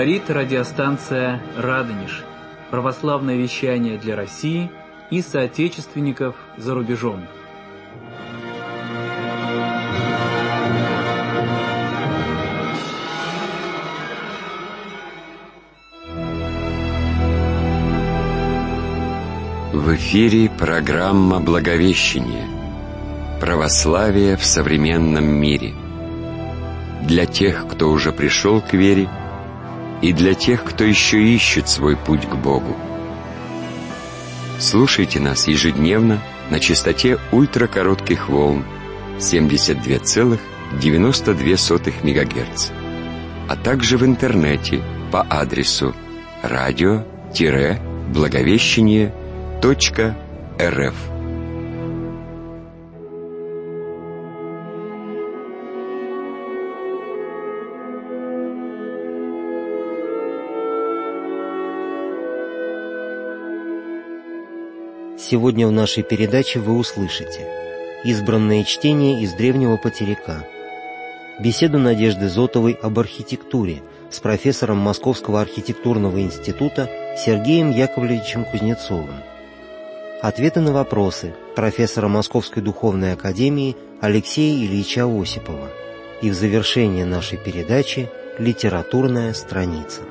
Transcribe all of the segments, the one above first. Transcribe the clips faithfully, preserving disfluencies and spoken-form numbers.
Говорит радиостанция «Радонеж». Православное вещание для России и соотечественников за рубежом. В эфире программа «Благовещение. Православие в современном мире». Для тех, кто уже пришел к вере, и для тех, кто еще ищет свой путь к Богу. Слушайте нас ежедневно на частоте ультракоротких волн семьдесят два целых девяносто две сотых мегагерца, а также в интернете по адресу радио-благовещение точка рф. Сегодня в нашей передаче вы услышите избранное чтение из древнего потеряка, беседу Надежды Зотовой об архитектуре с профессором Московского архитектурного института Сергеем Яковлевичем Кузнецовым, ответы на вопросы профессора Московской духовной академии Алексея Ильича Осипова и в завершение нашей передачи литературная страница.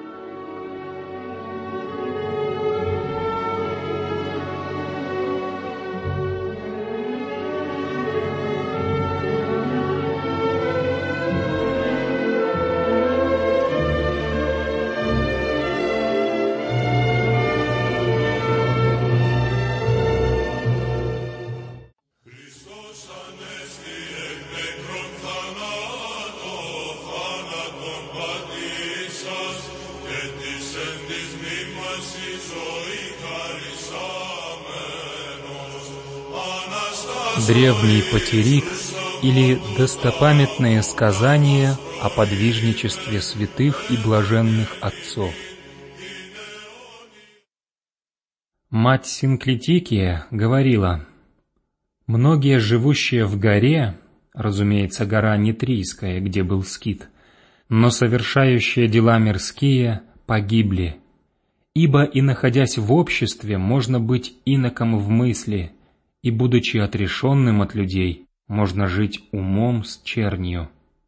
Древний потерик или достопамятные сказания о подвижничестве святых и блаженных отцов. Мать Синклитикия говорила: «Многие, живущие в горе, разумеется, гора Нитрийская, где был скит, но совершающие дела мирские, погибли, ибо и находясь в обществе, можно быть иноком в мысли, и, будучи отрешенным от людей, можно жить умом с чернью».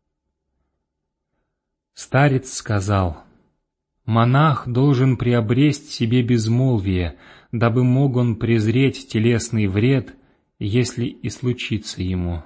Старец сказал: «Монах должен приобресть себе безмолвие, дабы мог он презреть телесный вред, если и случится ему».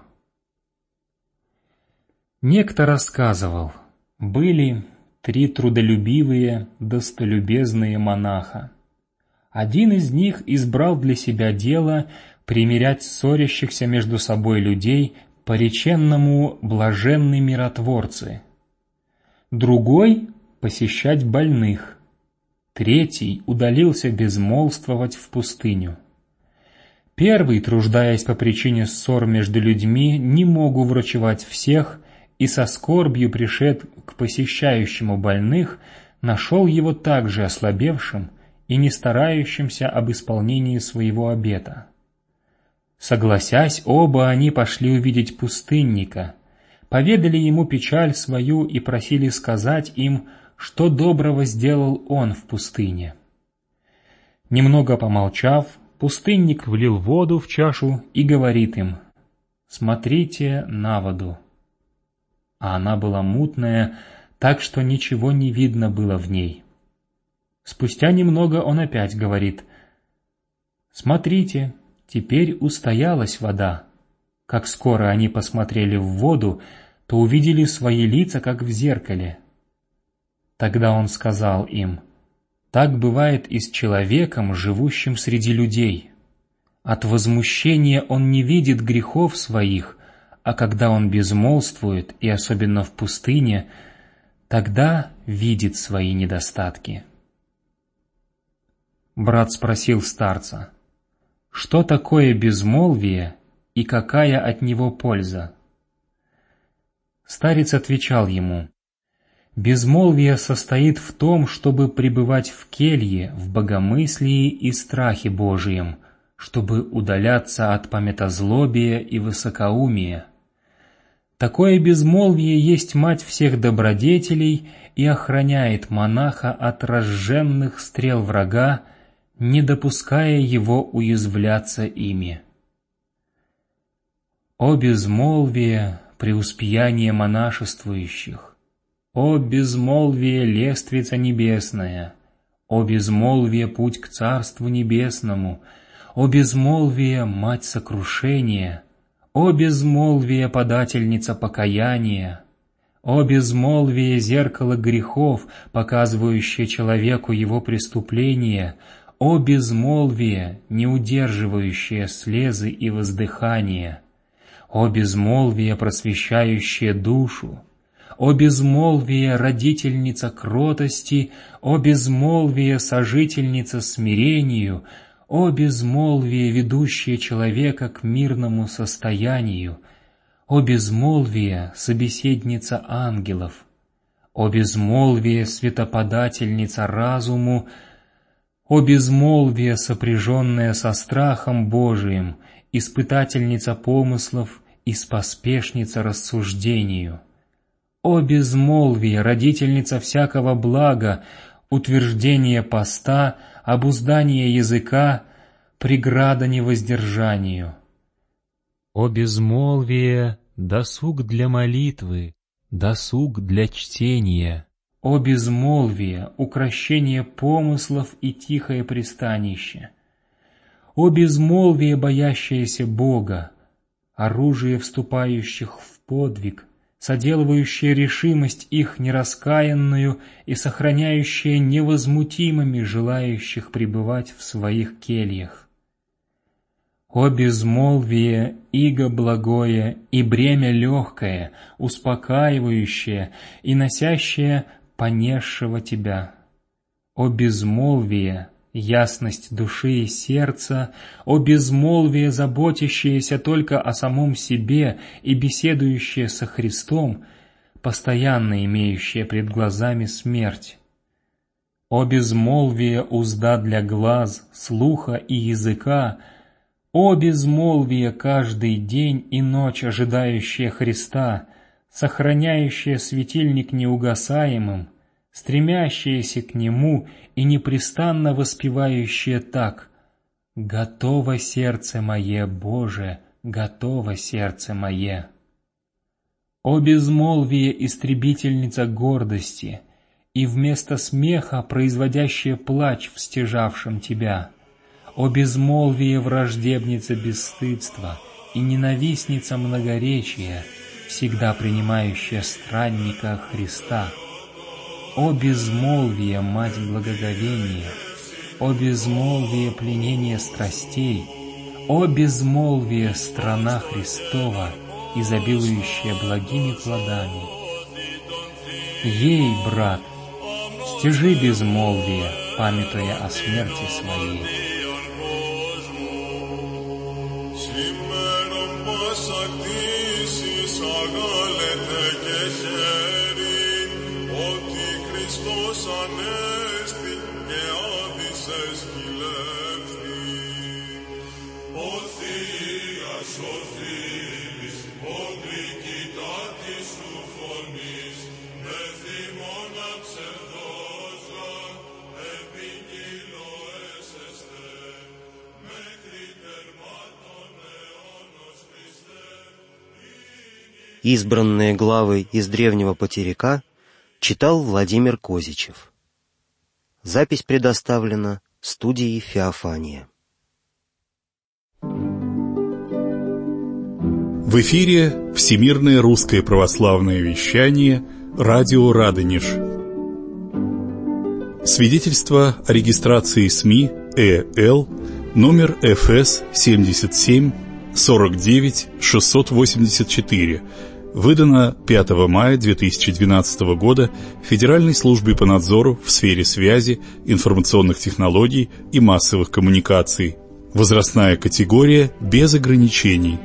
Некто рассказывал: были три трудолюбивые, достолюбезные монаха. Один из них избрал для себя дело примирять ссорящихся между собой людей по реченному «блаженны миротворцы», другой — посещать больных, третий удалился безмолвствовать в пустыню. Первый, труждаясь по причине ссор между людьми, не мог уврачевать всех и со скорбью пришед к посещающему больных, нашел его также ослабевшим и не старающимся об исполнении своего обета. Согласясь, оба они пошли увидеть пустынника, поведали ему печаль свою и просили сказать им, что доброго сделал он в пустыне. Немного помолчав, пустынник влил воду в чашу и говорит им: «Смотрите на воду». А она была мутная, так что ничего не видно было в ней. Спустя немного он опять говорит: «Смотрите, теперь устоялась вода». Как скоро они посмотрели в воду, то увидели свои лица, как в зеркале. Тогда он сказал им: «Так бывает и с человеком, живущим среди людей. От возмущения он не видит грехов своих, а когда он безмолвствует, и особенно в пустыне, тогда видит свои недостатки». Брат спросил старца: «Что такое безмолвие и какая от него польза?» Старец отвечал ему: «Безмолвие состоит в том, чтобы пребывать в келье, в богомыслии и страхе Такое безмолвие есть мать всех добродетелей и охраняет монаха от разженных стрел врага, не допуская его уязвляться ими. О безмолвие, преуспеяние монашествующих! О безмолвие, лествица небесная! О безмолвие, путь к Царству Небесному! О безмолвие, мать сокрушения! О безмолвие, подательница покаяния! О безмолвие, зеркало грехов, показывающее человеку его преступления! О безмолвие, не удерживающее слезы и воздыхания! О безмолвие, просвещающее душу! О безмолвие, родительница кротости! О безмолвие, сожительница смирению! О безмолвие, ведущее человека к мирному состоянию! О безмолвие, собеседница ангелов! О безмолвие, светоподательница разуму! О безмолвие, сопряженное со страхом Божиим, испытательница помыслов и споспешница рассуждению! О безмолвие, родительница всякого блага, утверждение поста, обуздание языка, преграда невоздержанию! О безмолвие, досуг для молитвы, досуг для чтения! О безмолвие, укрощение помыслов и тихое пристанище! О безмолвие, боящееся Бога, оружие вступающих в подвиг, соделывающее решимость их нераскаянную и сохраняющее невозмутимыми желающих пребывать в своих кельях! О безмолвие, иго благое и бремя легкое, успокаивающее и носящее понесшего тебя! О безмолвие, ясность души и сердца! О безмолвие, заботящееся только о самом себе и беседующее со Христом, постоянно имеющее пред глазами смерть! О безмолвие, узда для глаз, слуха и языка! О безмолвие, каждый день и ночь ожидающее Христа, сохраняющее светильник неугасаемым, стремящееся к Нему и непрестанно воспевающее так: «Готово сердце мое, Боже, готово сердце мое!» О безмолвие, истребительница гордости, и вместо смеха производящее плач в стяжавшем тебя! О безмолвие, враждебница бесстыдства и ненавистница многоречия, всегда принимающая странника Христа! О безмолвие, мать благоговения! О безмолвие, пленение страстей! О безмолвие, страна Христова, изобилующая благими плодами! Ей, брат, стяжи безмолвие, памятуя о смерти своей. Избранные главы из древнего потеряка читал Владимир Козичев. Запись предоставлена студией «Феофания». В эфире Всемирное русское православное вещание «Радио Радонеж». Свидетельство о регистрации СМИ ЭЛ номер эф эс семьдесят семь сорок девять шестьсот восемьдесят четыре, выдано пятого мая две тысячи двенадцатого года Федеральной службой по надзору в сфере связи, информационных технологий и массовых коммуникаций. Возрастная категория без ограничений.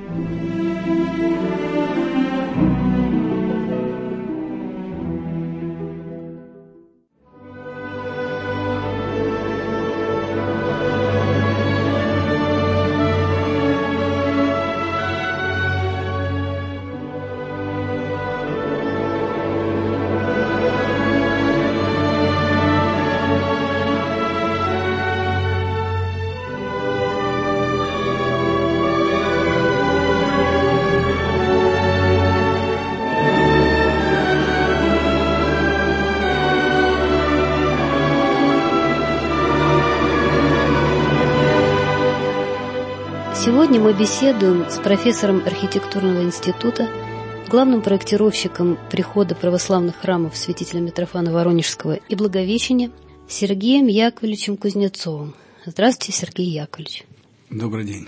Сегодня мы беседуем с профессором архитектурного института, главным проектировщиком прихода православных храмов святителя Митрофана Воронежского и Благовещения Сергеем Яковлевичем Кузнецовым. Здравствуйте, Сергей Яковлевич. Добрый день.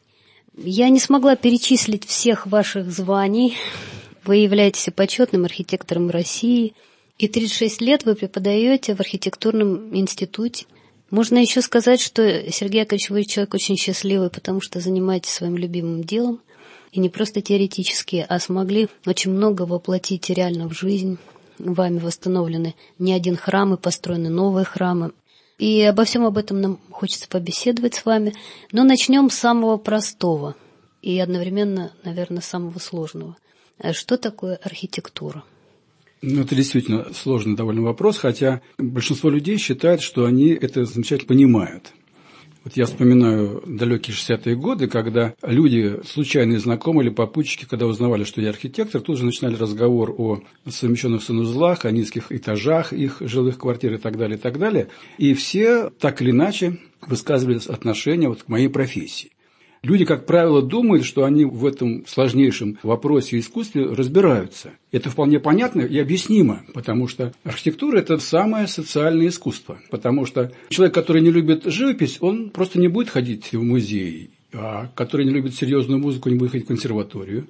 Я не смогла перечислить всех ваших званий. Вы являетесь почетным архитектором России, и тридцать шесть лет вы преподаете в архитектурном институте. Можно еще сказать, что, Сергей Яковлевич, вы человек очень счастливый, потому что занимаетесь своим любимым делом, и не просто теоретически, а смогли очень много воплотить реально в жизнь. Вами восстановлены не один храм, и построены новые храмы. И обо всем об этом нам хочется побеседовать с вами. Но начнем с самого простого и одновременно, наверное, самого сложного. Что такое архитектура? Ну, это действительно сложный довольно вопрос, хотя большинство людей считает, что они это замечательно понимают. Вот я вспоминаю далекие шестидесятые годы, когда люди, случайные знакомые или попутчики, когда узнавали, что я архитектор, тут же начинали разговор о совмещенных санузлах, о низких этажах их жилых квартир и так далее, и так далее. И все так или иначе высказывали отношение вот к моей профессии. Люди, как правило, думают, что они в этом сложнейшем вопросе искусстве разбираются. Это вполне понятно и объяснимо, потому что архитектура – это самое социальное искусство. Потому что человек, который не любит живопись, он просто не будет ходить в музей, а который не любит серьезную музыку, не будет ходить в консерваторию.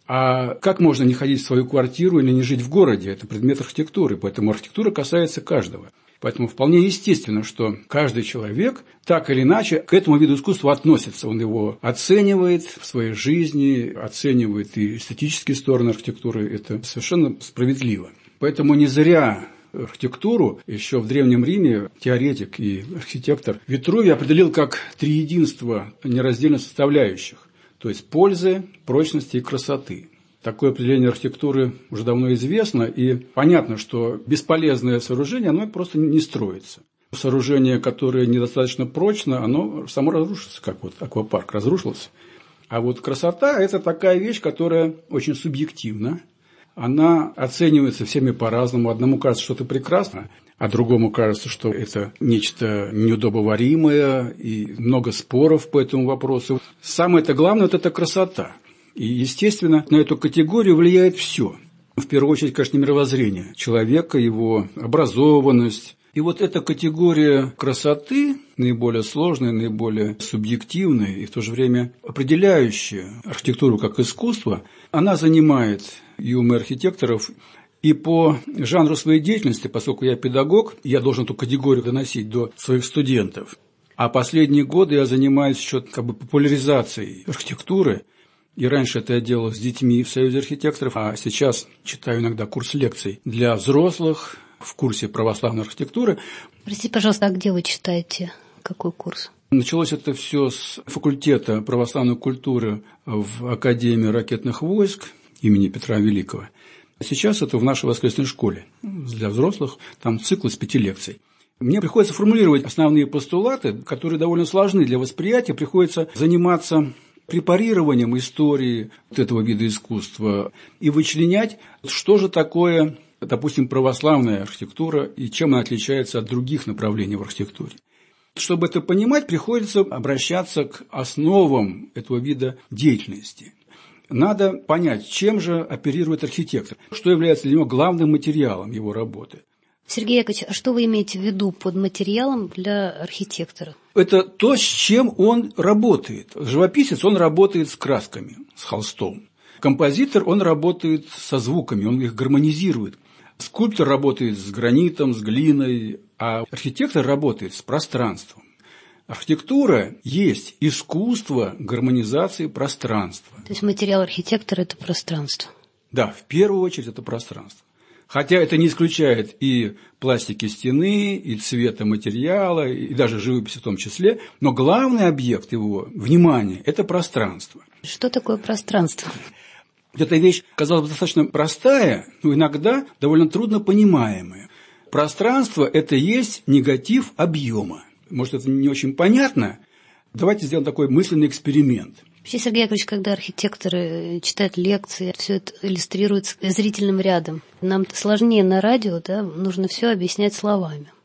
А как можно не ходить в свою квартиру или не жить в городе? Это предмет архитектуры, поэтому архитектура касается каждого. Поэтому вполне естественно, что каждый человек так или иначе к этому виду искусства относится. Он его оценивает в своей жизни, оценивает и эстетические стороны архитектуры. Это совершенно справедливо. Поэтому не зря архитектуру еще в Древнем Риме теоретик и архитектор Витрувий определил как три единства нераздельно составляющих, то есть пользы, прочности и красоты. Такое определение архитектуры уже давно известно, и понятно, что бесполезное сооружение, оно просто не строится. Сооружение, которое недостаточно прочно, оно само разрушится, как вот аквапарк разрушился. А вот красота – это такая вещь, которая очень субъективна. Она оценивается всеми по-разному. Одному кажется, что это прекрасно, а другому кажется, что это нечто неудобоваримое, и много споров по этому вопросу. Самое-то главное – вот это красота. И, естественно, на эту категорию влияет все. В первую очередь, конечно, мировоззрение человека, его образованность. И вот эта категория красоты, наиболее сложная, наиболее субъективная и в то же время определяющая архитектуру как искусство, она занимает и умы архитекторов. И по жанру своей деятельности, поскольку я педагог, я должен эту категорию доносить до своих студентов. А последние годы я занимаюсь еще как бы популяризацией архитектуры. И раньше это я делал с детьми в Союзе архитекторов, а сейчас читаю иногда курс лекций для взрослых в курсе православной архитектуры. Простите, пожалуйста, а где вы читаете? Какой курс? Началось это все с факультета православной культуры в Академии ракетных войск имени Петра Великого. А сейчас это в нашей воскресной школе для взрослых, там цикл из пяти лекций. Мне приходится формулировать основные постулаты, которые довольно сложны для восприятия, приходится заниматься препарированием истории вот этого вида искусства и вычленять, что же такое, допустим, православная архитектура и чем она отличается от других направлений в архитектуре. Чтобы это понимать, приходится обращаться к основам этого вида деятельности. Надо понять, чем же оперирует архитектор, что является для него главным материалом его работы. Сергей Яковлевич, а что вы имеете в виду под материалом для архитектора? Это то, с чем он работает. Живописец, он работает с красками, с холстом. Композитор, он работает со звуками, он их гармонизирует. Скульптор работает с гранитом, с глиной, а архитектор работает с пространством. Архитектура есть искусство гармонизации пространства. То есть материал архитектора – это пространство? Да, в первую очередь это пространство. Хотя это не исключает и пластики стены, и цвета материала, и даже живописи в том числе. Но главный объект его внимания – это пространство. Что такое пространство? Эта вещь, казалось бы, достаточно простая, но иногда довольно трудно понимаемая. Пространство – это есть негатив объема. Может, это не очень понятно? Давайте сделаем такой мысленный эксперимент. Вообще, Сергей Яковлевич, когда архитекторы читают лекции, все это иллюстрируется зрительным рядом. Нам сложнее на радио, да, нужно все объяснять словами.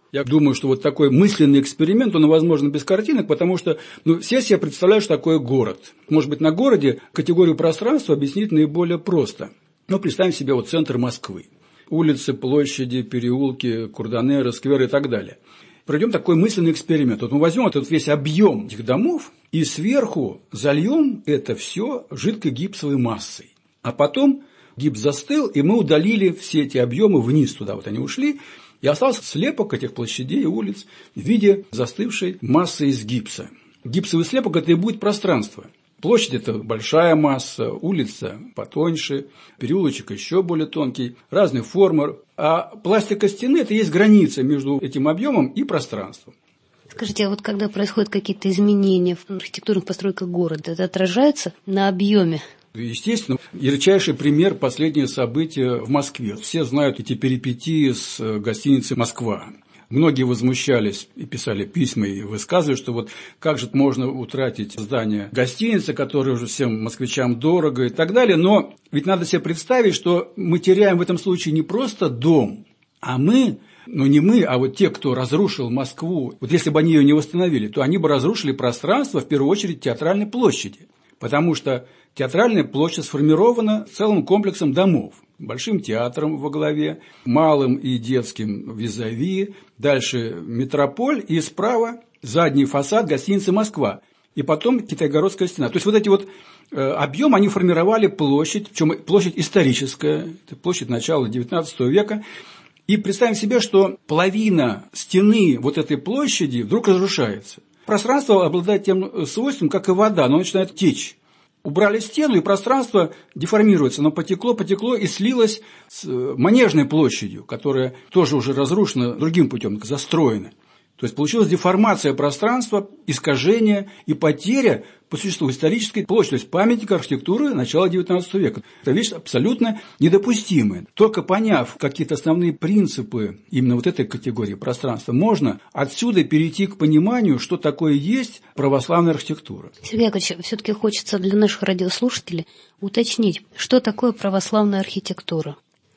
Я думаю, что вот такой мысленный эксперимент, он возможен без картинок, потому что ну, все себе представляют, что такое город. Может быть, на городе категорию пространства объяснить наиболее просто. Но представим себе вот центр Москвы. Улицы, площади, переулки, курдонеры, скверы и так далее. Проведем такой мысленный эксперимент. Вот мы возьмем этот весь объем этих домов и сверху зальем это все жидкой гипсовой массой. А потом гипс застыл, и мы удалили все эти объемы вниз туда. Вот они ушли. И остался слепок этих площадей и улиц в виде застывшей массы из гипса. Гипсовый слепок – это и будет пространство. Площадь – это большая масса, улица потоньше, переулочек еще более тонкий, разные формы. А пластика стены – это есть граница между этим объемом и пространством. Скажите, а вот когда происходят какие-то изменения в архитектурных постройках города, это отражается на объеме? Естественно, ярчайший пример – последние события в Москве. Все знают эти перипетии с гостиницей «Москва». Многие возмущались и писали письма, и высказывали, что вот как же можно утратить здание гостиницы, которое уже всем москвичам дорого и так далее. Но ведь надо себе представить, что мы теряем в этом случае не просто дом, а мы, ну не мы, а вот те, кто разрушил Москву, вот если бы они ее не восстановили, то они бы разрушили пространство, в первую очередь, театральной площади. Потому что театральная площадь сформирована целым комплексом домов. Большим театром во главе, малым и детским визави, дальше метрополь и справа задний фасад гостиницы «Москва». И потом Китайгородская стена. То есть вот эти вот э, объемы, они формировали площадь, причем площадь историческая, это площадь начала девятнадцатого века. И представим себе, что половина стены вот этой площади вдруг разрушается. Пространство обладает тем свойством, как и вода, оно начинает течь. Убрали стену, и пространство деформируется, оно потекло, потекло и слилось с Манежной площадью, которая тоже уже разрушена другим путем, застроена. То есть получилась деформация пространства, искажение и потеря по существу исторической площади, то есть памятник архитектуры начала девятнадцатого века. Это вещь абсолютно недопустимая. Только поняв какие-то основные принципы именно вот этой категории пространства, можно отсюда перейти к пониманию, что такое есть православная архитектура. Сергей Яковлевич, все-таки хочется для наших радиослушателей уточнить, что такое православная архитектура.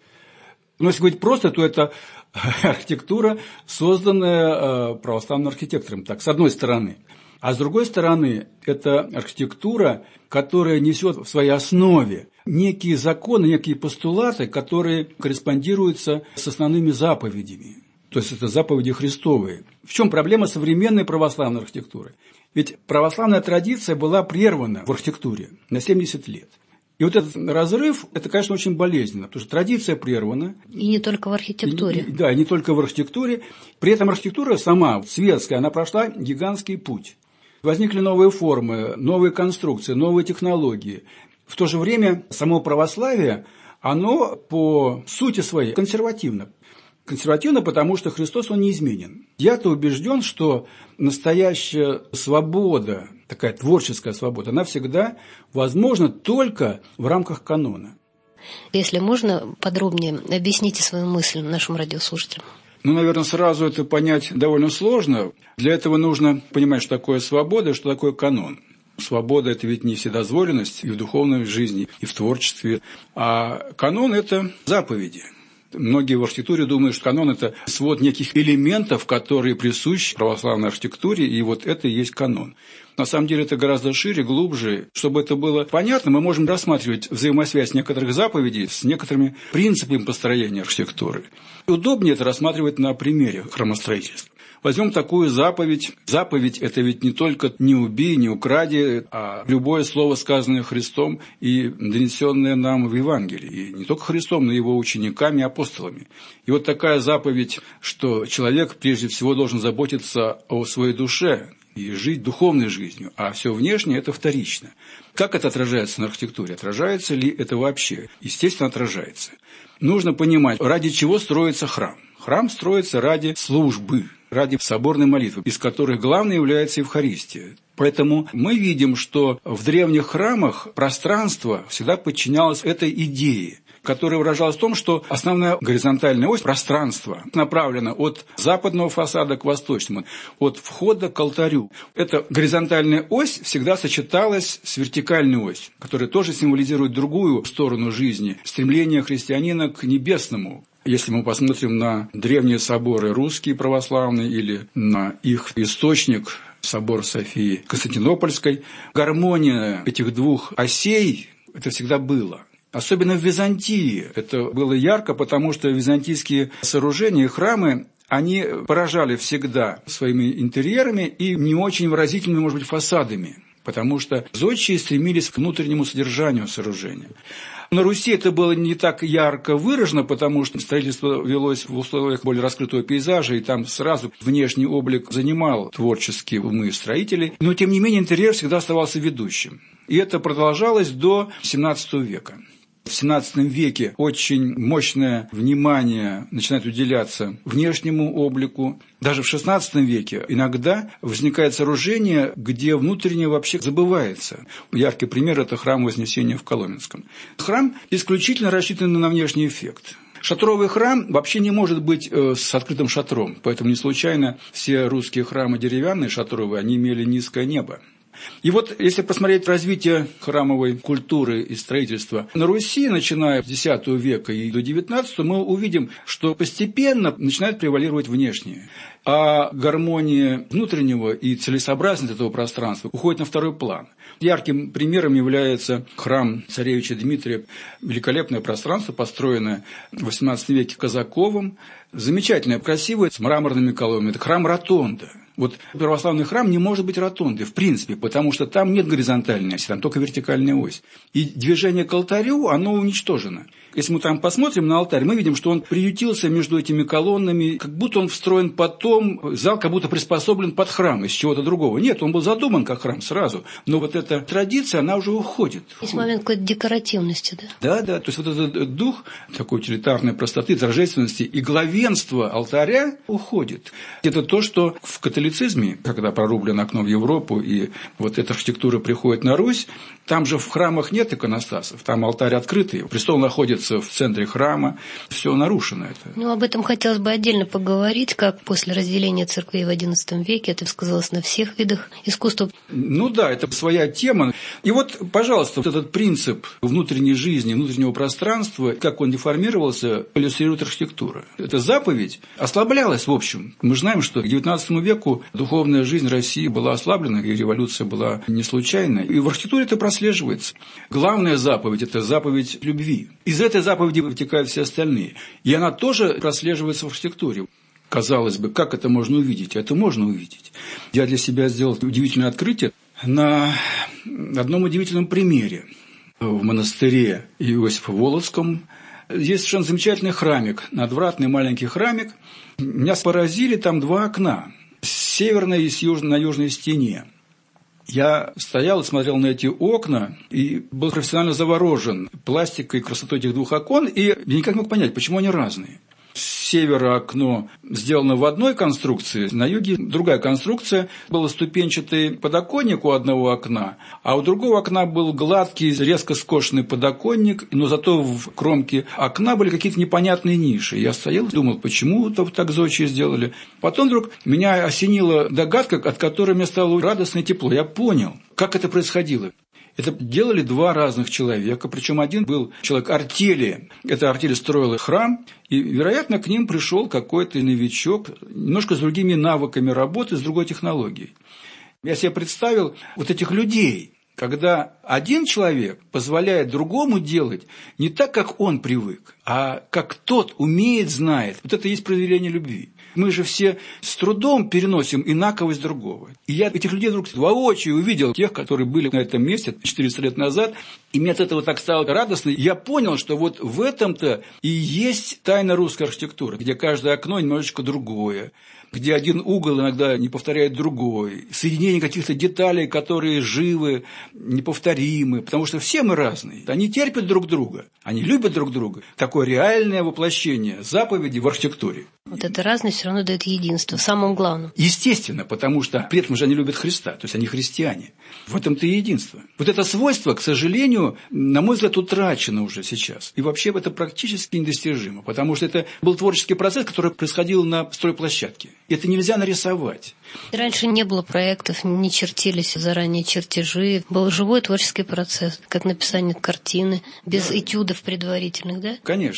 Но если говорить просто, то это архитектура, созданная православным архитектором, так, с одной стороны. А с другой стороны, это архитектура, которая несет в своей основе некие законы, некие постулаты, которые корреспондируются с основными заповедями. То есть это заповеди Христовые. В чем проблема современной православной архитектуры? Ведь православная традиция была прервана в архитектуре на семьдесят лет. И вот этот разрыв, это, конечно, очень болезненно, потому что традиция прервана. И не только в архитектуре. И, да, не только в архитектуре. При этом архитектура сама, светская, она прошла гигантский путь. Возникли новые формы, новые конструкции, новые технологии. В то же время само православие, оно по сути своей консервативно. Консервативно, потому что Христос, он неизменен. Я-то убежден, что настоящая свобода, такая творческая свобода, она всегда возможна только в рамках канона. Если можно, подробнее объясните свою мысль нашим радиослушателям. Ну, наверное, сразу это понять довольно сложно. Для этого нужно понимать, что такое свобода, что такое канон. Свобода – это ведь не вседозволенность и в духовной жизни, и в творчестве. А канон – это заповеди. Многие в архитектуре думают, что канон – это свод неких элементов, которые присущи православной архитектуре, и вот это и есть канон. На самом деле это гораздо шире, глубже. Чтобы это было понятно, мы можем рассматривать взаимосвязь некоторых заповедей с некоторыми принципами построения архитектуры. Удобнее это рассматривать на примере храмостроительства. Возьмем такую заповедь. Заповедь – это ведь не только «не убей», «не укради», а любое слово, сказанное Христом и донесенное нам в Евангелии. И не только Христом, но и его учениками и апостолами. И вот такая заповедь, что человек прежде всего должен заботиться о своей душе и жить духовной жизнью, а все внешнее – это вторично. Как это отражается на архитектуре? Отражается ли это вообще? Естественно, отражается. Нужно понимать, ради чего строится храм. Храм строится ради службы, ради соборной молитвы, из которых главной является Евхаристия. Поэтому мы видим, что в древних храмах пространство всегда подчинялось этой идее, которая выражалась в том, что основная горизонтальная ось пространства направлена от западного фасада к восточному, от входа к алтарю. Эта горизонтальная ось всегда сочеталась с вертикальной осью, которая тоже символизирует другую сторону жизни, стремление христианина к небесному, Если мы посмотрим на древние соборы русские православные или на их источник, собор Софии Константинопольской, гармония этих двух осей – это всегда было. Особенно в Византии это было ярко, потому что византийские сооружения и храмы, они поражали всегда своими интерьерами и не очень выразительными, может быть, фасадами, потому что зодчие стремились к внутреннему содержанию сооружения. На Руси это было не так ярко выражено, потому что строительство велось в условиях более раскрытого пейзажа, и там сразу внешний облик занимал творческие умы строителей, но тем не менее интерьер всегда оставался ведущим. И это продолжалось до семнадцатого века. В семнадцатом веке очень мощное внимание начинает уделяться внешнему облику. Даже в шестнадцатом веке иногда возникает сооружение, где внутреннее вообще забывается. Яркий пример – это храм Вознесения в Коломенском. Храм исключительно рассчитан на внешний эффект. Шатровый храм вообще не может быть э, с открытым шатром, поэтому не случайно все русские храмы деревянные, шатровые, они имели низкое небо. И вот, если посмотреть развитие храмовой культуры и строительства на Руси, начиная с десятого века и до девятнадцатого, мы увидим, что постепенно начинает превалировать внешнее. А гармония внутреннего и целесообразность этого пространства уходит на второй план. Ярким примером является храм царевича Дмитрия. Великолепное пространство, построенное в восемнадцатом веке Казаковым. Замечательное, красивое, с мраморными колоннами. Это храм-ротонда. Вот православный храм не может быть ротондой, в принципе, потому что там нет горизонтальной оси, там только вертикальная ось. И движение к алтарю, оно уничтожено. Если мы там посмотрим на алтарь, мы видим, что он приютился между этими колоннами, как будто он встроен потом, зал как будто приспособлен под храм из чего-то другого. Нет, он был задуман как храм сразу, но вот эта традиция, она уже уходит. Есть момент какой-то декоративности, да? Да, да, то есть вот этот дух такой утилитарной простоты, торжественности и главенства алтаря уходит. Это то, что в католицизме, когда прорублено окно в Европу, и вот эта архитектура приходит на Русь, там же в храмах нет иконостасов, там алтарь открытый, престол находится в центре храма, все нарушено это. Ну, об этом хотелось бы отдельно поговорить, как после разделения церквей в одиннадцатом веке это сказалось на всех видах искусства. Ну да, это своя тема. И вот, пожалуйста, вот этот принцип внутренней жизни, внутреннего пространства, как он деформировался, иллюстрирует архитектура. Эта заповедь ослаблялась, в общем. Мы знаем, что к девятнадцатому веку духовная жизнь России была ослаблена, и революция была не случайной. И в архитектуре это прослеживается. Главная заповедь – это заповедь любви. Из этой заповеди вытекают все остальные. И она тоже прослеживается в архитектуре. Казалось бы, как это можно увидеть? Это можно увидеть. Я для себя сделал удивительное открытие на одном удивительном примере. В монастыре Иосифа Волоцком есть совершенно замечательный храмик, надвратный маленький храмик. Меня поразили там два окна, с северной и с южной, на южной стене. Я стоял и смотрел на эти окна и был профессионально заворожен пластикой и красотой этих двух окон, и я никак не мог понять, почему они разные. С севера окно сделано в одной конструкции, на юге другая конструкция. Был ступенчатый подоконник у одного окна, а у другого окна был гладкий, резко скошенный подоконник, но зато в кромке окна были какие-то непонятные ниши. Я стоял и думал, почему это так зодчие сделали. Потом вдруг меня осенила догадка, от которой мне стало радостно и тепло. Я понял, как это происходило. Это делали два разных человека, причем один был человек артели. Эта артель строила храм, и, вероятно, к ним пришел какой-то новичок, немножко с другими навыками работы, с другой технологией. Я себе представил вот этих людей, когда один человек позволяет другому делать не так, как он привык, а как тот умеет, знает. Вот это и есть проявление любви. Мы же все с трудом переносим инаковость другого. И я этих людей вдруг воочию увидел, тех, которые были на этом месте четыреста лет назад, и мне от этого так стало радостно. Я понял, что вот в этом-то и есть тайна русской архитектуры, где каждое окно немножечко другое, где один угол иногда не повторяет другой, соединение каких-то деталей, которые живы, неповторимы, потому что все мы разные. Они терпят друг друга, они любят друг друга. Такое реальное воплощение заповеди в архитектуре. Вот эта разность все равно дает единство, в самом главном. Естественно, потому что при этом же они любят Христа, то есть они христиане. В этом-то и единство. Вот это свойство, к сожалению, на мой взгляд, утрачено уже сейчас. И вообще это практически недостижимо, потому что это был творческий процесс, который происходил на стройплощадке. Это нельзя нарисовать. Раньше не было проектов, не чертились заранее чертежи. Был живой творческий процесс, как написание картины, без этюдов предварительных, да? Конечно.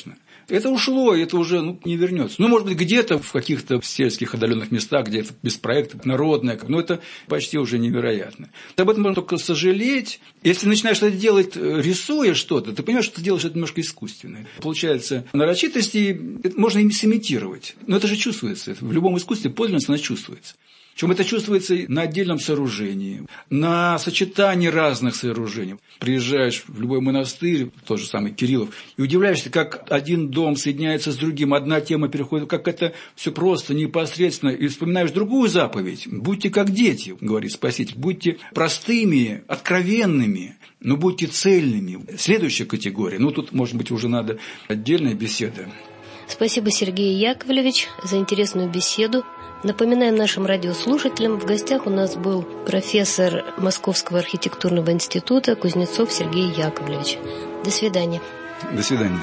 Это ушло, это уже ну, не вернется. Ну, может быть, где-то в каких-то сельских отдаленных местах, где это без проекта, народное, но это почти уже невероятно. Об этом можно только сожалеть. Если начинаешь это делать, рисуя что-то, ты понимаешь, что ты делаешь это немножко искусственно. Получается, нарочитости можно ими сымитировать. Но это же чувствуется. В любом искусстве подлинность она чувствуется. Причем это чувствуется на отдельном сооружении, на сочетании разных сооружений. Приезжаешь в любой монастырь, тот же самый Кириллов, и удивляешься, как один дом соединяется с другим, одна тема переходит, как это все просто, непосредственно. И вспоминаешь другую заповедь. «Будьте как дети», говорит Спаситель, «будьте простыми, откровенными, но будьте цельными». Следующая категория, ну тут, может быть, уже надо отдельная беседа. Спасибо, Сергей Яковлевич, за интересную беседу. Напоминаем нашим радиослушателям, в гостях у нас был профессор Московского архитектурного института Кузнецов Сергей Яковлевич. До свидания. До свидания.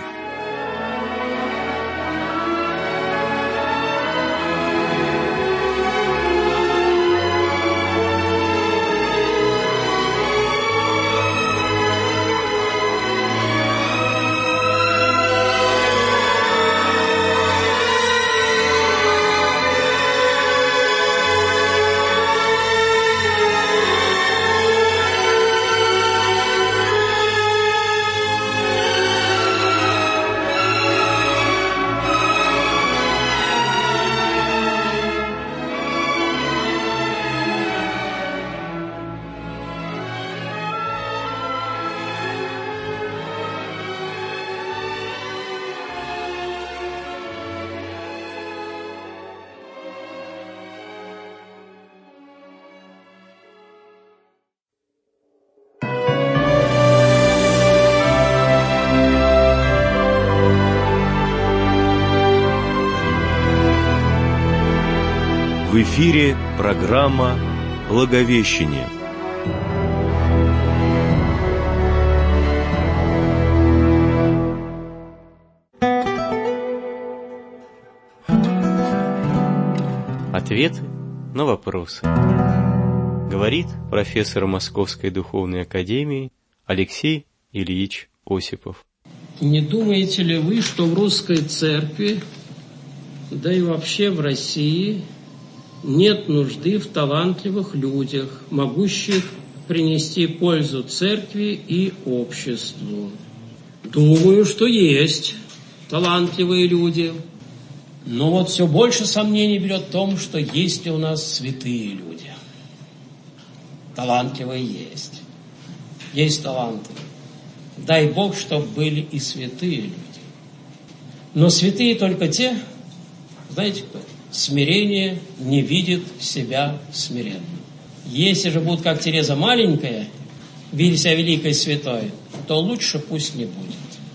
В эфире программа «Благовещение». Ответы на вопросы. Говорит профессор Московской духовной академии Алексей Ильич Осипов. Не думаете ли вы, что в русской церкви, да и вообще в России, нет нужды в талантливых людях, могущих принести пользу церкви и обществу? Думаю, что есть талантливые люди. Но вот все больше сомнений берет в том, что есть ли у нас святые люди. Талантливые есть. Есть таланты. Дай Бог, чтобы были и святые люди. Но святые только те, знаете кто? Смирение не видит себя смиренным. Если же будут, как Тереза маленькая, видеть себя великой святой, то лучше пусть не будет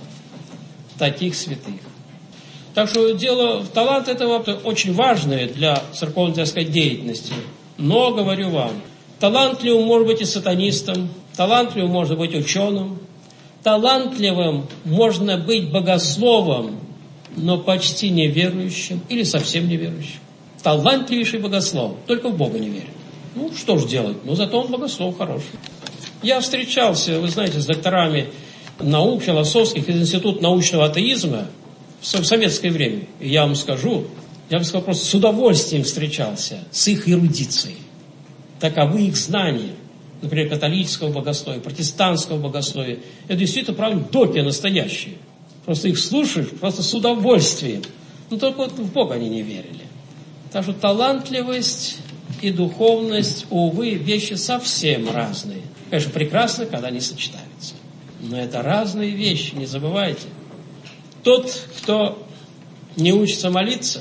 таких святых. Так что дело, талант этого очень важное для церковной, так сказать, деятельности. Но, говорю вам, талантливым может быть и сатанистом, талантливым может быть ученым, талантливым можно быть богословом, но почти неверующим или совсем неверующим. Талантливейший богослов, только в Бога не верит. Ну, что ж делать? Но зато он богослов хороший. Я встречался, вы знаете, с докторами наук философских из Института научного атеизма в советское время. И я вам скажу, я бы сказал, просто с удовольствием встречался с их эрудицией. Таковы их знания, например, католического богословия, протестантского богословия. Это действительно, правда, допи настоящие. Просто их слушаешь, просто с удовольствием. Но только вот в Бога они не верили. Так что талантливость и духовность, увы, вещи совсем разные. Конечно, прекрасно, когда они сочетаются. Но это разные вещи, не забывайте. Тот, кто не учится молиться,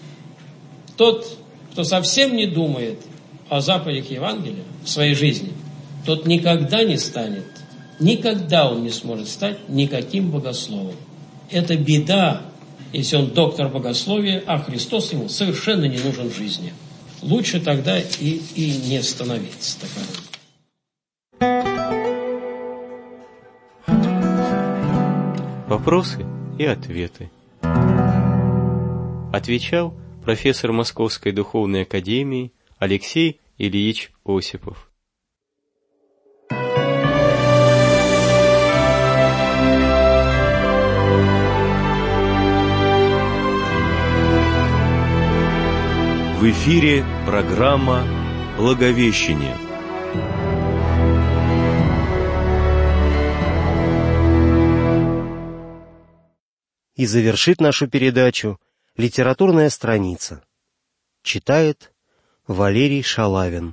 тот, кто совсем не думает о заповедях Евангелия в своей жизни, тот никогда не станет, никогда он не сможет стать никаким богословом. Это беда, если он доктор богословия, а Христос ему совершенно не нужен в жизни. Лучше тогда и, и не становиться таковым. Вопросы и ответы. Отвечал профессор Московской духовной академии Алексей Ильич Осипов. В эфире программа «Благовещение». И завершит нашу передачу литературная страница. Читает Валерий Шалавин.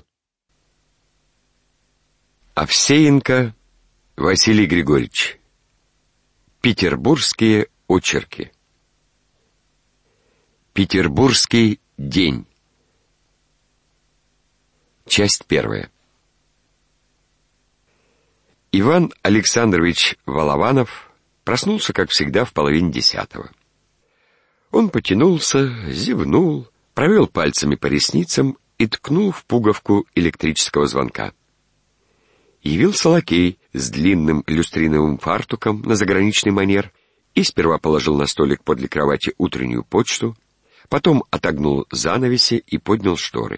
Овсеенко Василий Григорьевич. Петербургские очерки. Петербургский день. Часть первая. Иван Александрович Волованов проснулся, как всегда, в половине десятого. Он потянулся, зевнул, провел пальцами по ресницам и ткнул в пуговку электрического звонка. Явился лакей с длинным люстриновым фартуком на заграничный манер и сперва положил на столик подле кровати утреннюю почту, потом отогнул занавеси и поднял шторы.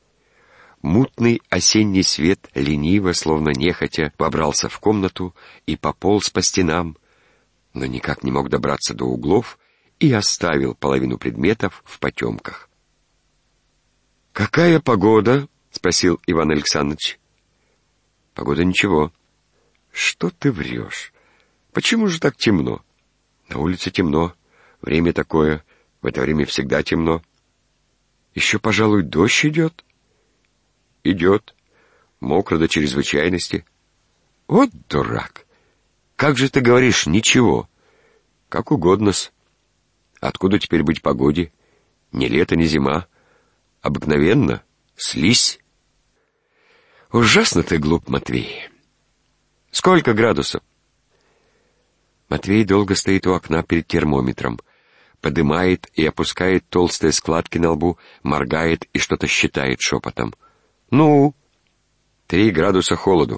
Мутный осенний свет лениво, словно нехотя, вобрался в комнату и пополз по стенам, но никак не мог добраться до углов и оставил половину предметов в потемках. «Какая погода?» — спросил Иван Александрович. «Погода ничего». «Что ты врешь? Почему же так темно?» «На улице темно. Время такое. В это время всегда темно». «Еще, пожалуй, дождь идет?» «Идет. Мокро до чрезвычайности». «Вот дурак! Как же ты говоришь «ничего»?» «Как угодно-с. Откуда теперь быть погоде? Ни лето, ни зима. Обыкновенно. Слизь». «Ужасно ты глуп, Матвей. Сколько градусов?» Матвей долго стоит у окна перед термометром, подымает и опускает толстые складки на лбу, моргает и что-то считает шепотом. «Ну?» «Три градуса холоду».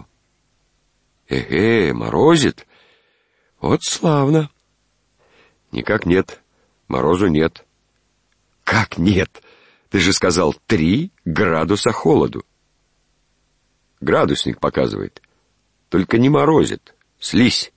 «Эге, морозит? Вот славно». «Никак нет. Морозу нет». «Как нет? Ты же сказал три градуса холоду». «Градусник показывает. Только не морозит. Слизь».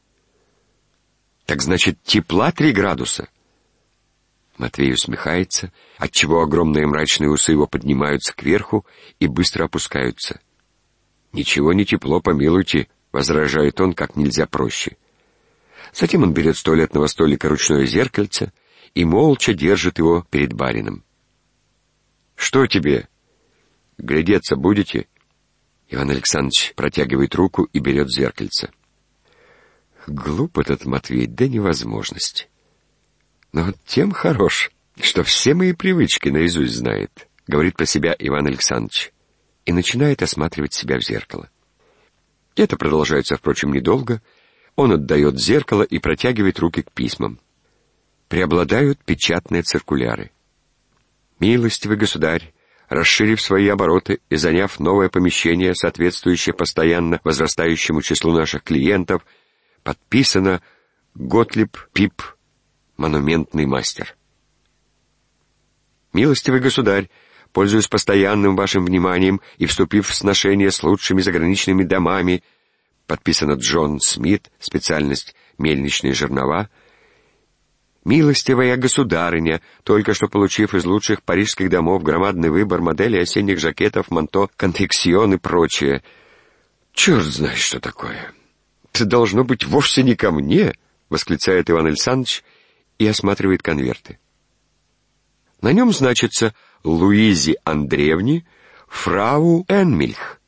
«Так значит, тепла три градуса?» Матвей усмехается, отчего огромные мрачные усы его поднимаются кверху и быстро опускаются. «Ничего не тепло, помилуйте», — возражает он как нельзя проще. Затем он берет с туалетного столика ручное зеркальце и молча держит его перед барином. «Что тебе? Глядеться будете?» Иван Александрович протягивает руку и берет зеркальце. Глуп этот Матвей до невозможности. Но вот тем хорош, что все мои привычки наизусть знает, говорит про себя Иван Александрович, и начинает осматривать себя в зеркало. Это продолжается, впрочем, недолго. Он отдает зеркало и протягивает руки к письмам. Преобладают печатные циркуляры. «Милостивый государь, расширив свои обороты и заняв новое помещение, соответствующее постоянно возрастающему числу наших клиентов, подписано Готлиб Пип, монументный мастер». «Милостивый государь, пользуясь постоянным вашим вниманием и вступив в сношение с лучшими заграничными домами», подписано Джон Смит, специальность мельничные жернова. «Милостивая государыня, только что получив из лучших парижских домов громадный выбор моделей осенних жакетов, манто, конфексион и прочее». «Черт знает, что такое! Это должно быть вовсе не ко мне!» — восклицает Иван Александрович и осматривает конверты. На нем значится «Луизе Андреевне, фрау Энмильх».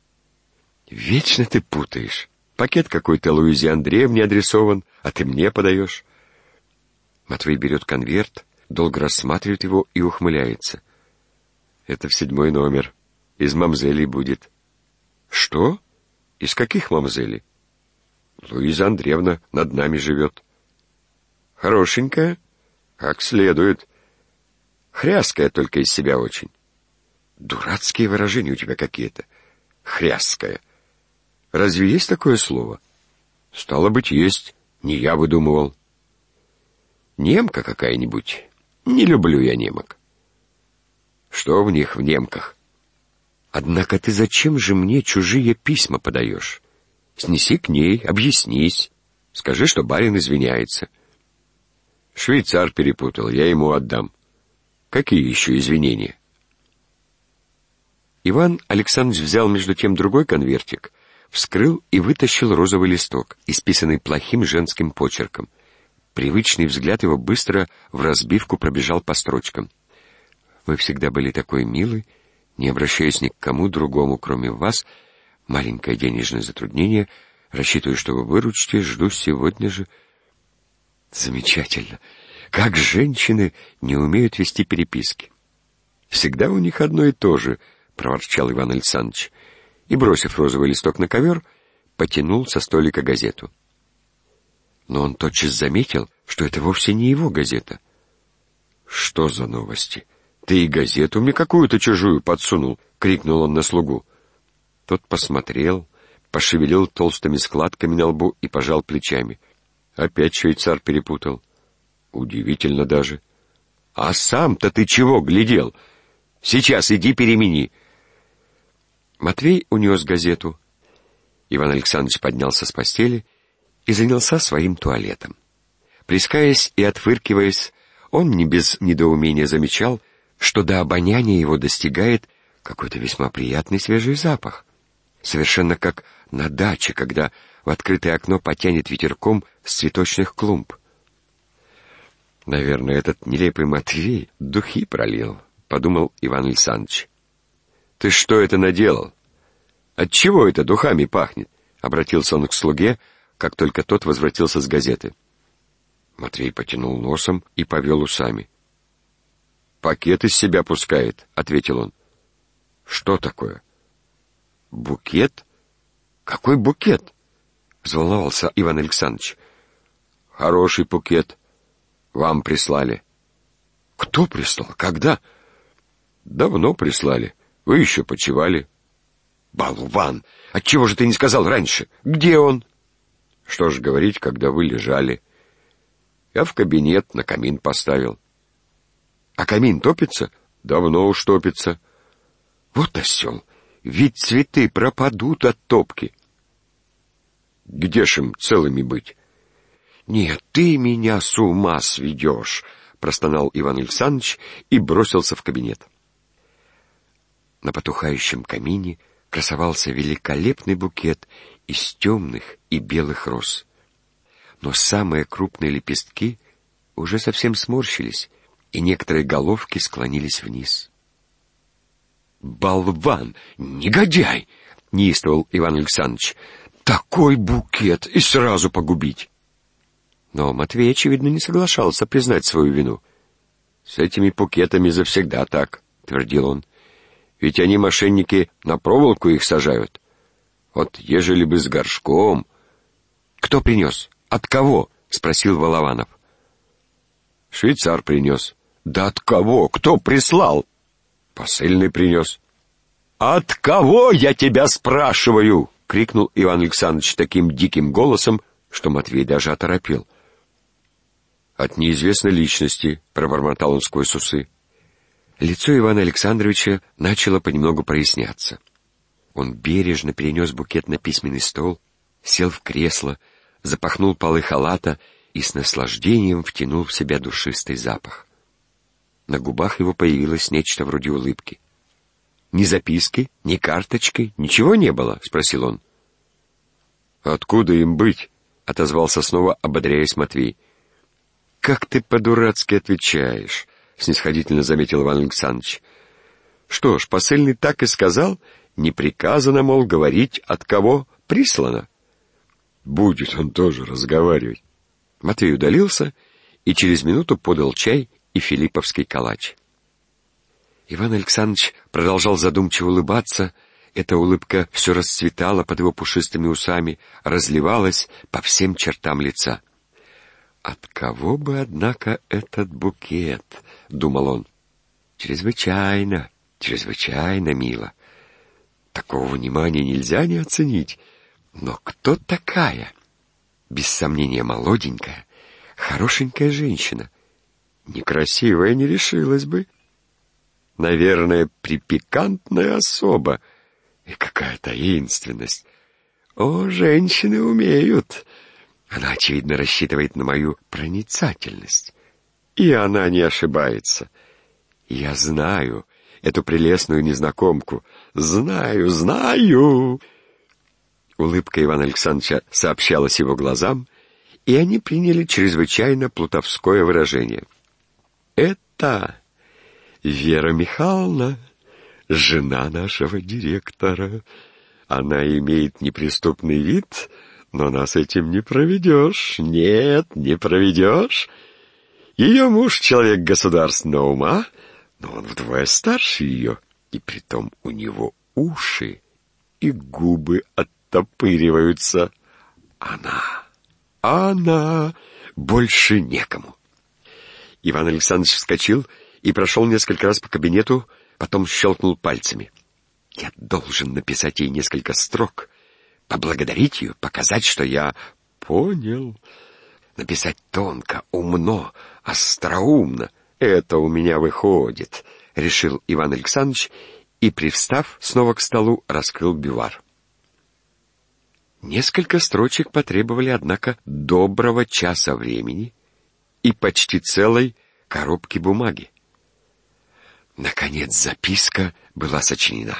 «Вечно ты путаешь. Пакет какой-то Луизе Андреевне адресован, а ты мне подаешь». Матвей берет конверт, долго рассматривает его и ухмыляется. «Это в седьмой номер. Из мамзелей будет». «Что? Из каких мамзелей?» «Луиза Андреевна над нами живет». «Хорошенькая? Как следует. Хряская только из себя очень». «Дурацкие выражения у тебя какие-то. Хряская. Разве есть такое слово?» «Стало быть, есть. Не я выдумывал». «Немка какая-нибудь? Не люблю я немок». «Что в них, в немках?» «Однако ты зачем же мне чужие письма подаешь? Снеси к ней, объяснись. Скажи, что барин извиняется». «Швейцар перепутал, я ему отдам». «Какие еще извинения?» Иван Александрович взял между тем другой конвертик, вскрыл и вытащил розовый листок, исписанный плохим женским почерком. Привычный взгляд его быстро в разбивку пробежал по строчкам. «Вы всегда были такой милый, не обращаясь ни к кому другому, кроме вас. Маленькое денежное затруднение. Рассчитываю, что вы выручите. Жду сегодня же». Замечательно. Как женщины не умеют вести переписки. Всегда у них одно и то же, проворчал Иван Александрович. И, бросив розовый листок на ковер, потянул со столика газету. Но он тотчас заметил, что это вовсе не его газета. «Что за новости? Ты и газету мне какую-то чужую подсунул!» — крикнул он на слугу. Тот посмотрел, пошевелил толстыми складками на лбу и пожал плечами. Опять швейцар перепутал. Удивительно даже. «А сам-то ты чего глядел? Сейчас иди перемени!» Матвей унес газету. Иван Александрович поднялся с постели и занялся своим туалетом. Плескаясь и отфыркиваясь, он не без недоумения замечал, что до обоняния его достигает какой-то весьма приятный свежий запах. Совершенно как на даче, когда в открытое окно потянет ветерком с цветочных клумб. «Наверное, этот нелепый Матвей духи пролил», — подумал Иван Александрович. «Ты что это наделал? Отчего это духами пахнет?» — обратился он к слуге, как только тот возвратился с газеты. Матвей потянул носом и повел усами. «Пакет из себя пускает», — ответил он. «Что такое?» «Букет? Какой букет?» — взволновался Иван Александрович. «Хороший букет. Вам прислали». «Кто прислал? Когда?» «Давно прислали. Вы еще почивали». «Болван! Отчего же ты не сказал раньше? Где он?» «Что ж говорить, когда вы лежали. Я в кабинет на камин поставил». «А камин топится?» «Давно уж топится». «Вот осел! Ведь цветы пропадут от топки». «Где ж им целыми быть?» «Нет, ты меня с ума сведешь», — простонал Иван Александрович и бросился в кабинет. На потухающем камине красовался великолепный букет из темных и белых роз. Но самые крупные лепестки уже совсем сморщились, и некоторые головки склонились вниз. «Болван! Негодяй!» — неистовал Иван Александрович. «Такой букет и сразу погубить!» Но Матвей, очевидно, не соглашался признать свою вину. «С этими букетами завсегда так», — твердил он. «Ведь они, мошенники, на проволоку их сажают. Вот ежели бы с горшком...» «Кто принес? От кого?» — спросил Волованов. «Швейцар принес». «Да от кого? Кто прислал?» «Посыльный принес». «От кого, я тебя спрашиваю?» — крикнул Иван Александрович таким диким голосом, что Матвей даже оторопел. «От неизвестной личности», — пробормотал он сквозь усы. Лицо Ивана Александровича начало понемногу проясняться. Он бережно перенес букет на письменный стол, сел в кресло, запахнул полы халата и с наслаждением втянул в себя душистый запах. На губах его появилось нечто вроде улыбки. «Ни записки, ни карточки, ничего не было?» — спросил он. «Откуда им быть?» — отозвался снова, ободряясь Матвей. «Как ты по-дурацки отвечаешь», — снисходительно заметил Иван Александрович. «Что ж, посыльный так и сказал, не приказано, мол, говорить, от кого прислано». «Будет он тоже разговаривать». Матвей удалился и через минуту подал чай и филипповский калач. Иван Александрович продолжал задумчиво улыбаться. Эта улыбка все расцветала под его пушистыми усами, разливалась по всем чертам лица. «От кого бы, однако, этот букет?» — думал он. «Чрезвычайно, чрезвычайно мило. Такого внимания нельзя не оценить. Но кто такая? Без сомнения, молоденькая, хорошенькая женщина. Некрасивая не решилась бы. Наверное, припикантная особа. И какая таинственность. О, женщины умеют. Она, очевидно, рассчитывает на мою проницательность. И она не ошибается. Я знаю эту прелестную незнакомку. знаю, знаю!» Улыбка Ивана Александровича сообщалась его глазам, и они приняли чрезвычайно плутовское выражение. «Это Вера Михайловна, жена нашего директора. Она имеет неприступный вид, но нас этим не проведешь. Нет, не проведешь. Ее муж человек государственного ума, но он вдвое старше ее, и притом у него уши и губы оттопыриваются. Она, она, больше некому». Иван Александрович вскочил и прошел несколько раз по кабинету, потом щелкнул пальцами. «Я должен написать ей несколько строк, поблагодарить ее, показать, что я понял. Написать тонко, умно, остроумно. Это у меня выходит», — решил Иван Александрович и, привстав снова к столу, раскрыл бювар. Несколько строчек потребовали, однако, доброго часа времени и почти целой коробки бумаги. Наконец записка была сочинена.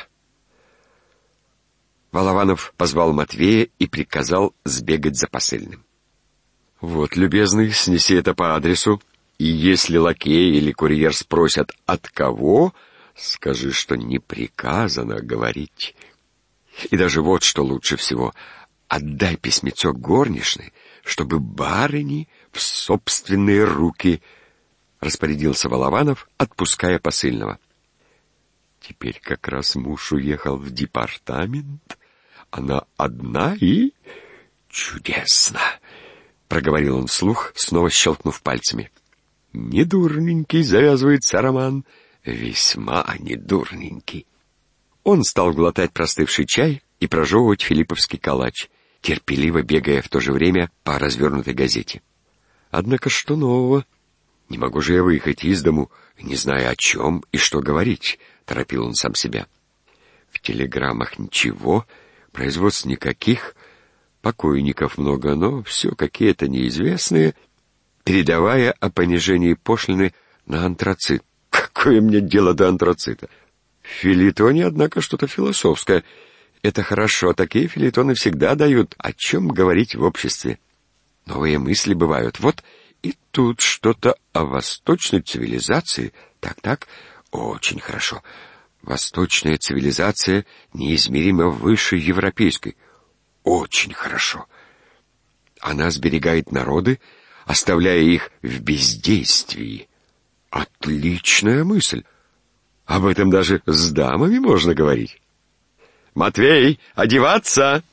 Волованов позвал Матвея и приказал сбегать за посыльным. «Вот, любезный, снеси это по адресу, и если лакей или курьер спросят, от кого, скажи, что не приказано говорить. И даже вот что лучше всего, отдай письмецо горничной, чтобы барыни в собственные руки», — распорядился Волованов, отпуская посыльного. Теперь как раз муж уехал в департамент, она одна и... «Чудесно!» — проговорил он вслух, снова щелкнув пальцами. «Недурненький завязывается роман, весьма недурненький». Он стал глотать простывший чай и прожевывать филипповский калач, терпеливо бегая в то же время по развернутой газете. «Однако что нового? Не могу же я выехать из дому, не зная о чем и что говорить», — торопил он сам себя. «В телеграммах ничего, производств никаких, покойников много, но все какие-то неизвестные, передавая о понижении пошлины на антрацит. Какое мне дело до антрацита? В фельетоне, однако, что-то философское. Это хорошо, такие фельетоны всегда дают, о чем говорить в обществе. Новые мысли бывают. Вот и тут что-то о восточной цивилизации. Так-так, очень хорошо. Восточная цивилизация неизмеримо выше европейской. Очень хорошо. Она сберегает народы, оставляя их в бездействии. Отличная мысль. Об этом даже с дамами можно говорить. «Матвей, одеваться!»